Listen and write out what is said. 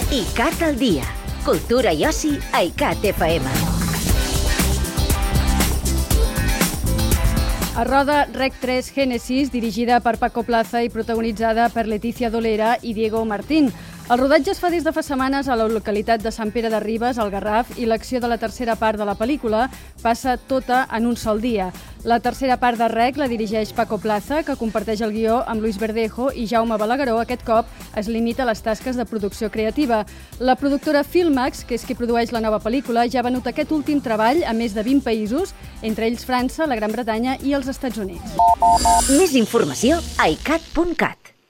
ICAT al dia. Cultura i oci a ICAT FM. A roda Rec 3 Génesis, dirigida per Paco Plaza i protagonitzada per Leticia Dolera i Diego Martín. El rodatge es fa des de fa setmanes a la localitat de Sant Pere de Ribes, al Garraf, i l'acció de la tercera part de la pel·lícula passa tota en un sol dia. La tercera part de Rec la dirigeix Paco Plaza, que comparteix el guió amb Luis Verdejo, i Jaume Balagueró aquest cop es limita a les tasques de producció creativa. La productora Filmax, que és qui produeix la nova pel·lícula, ja ha venut aquest últim treball a més de 20 països, entre ells França, la Gran Bretanya i els Estats Units. Més informació a icat.cat.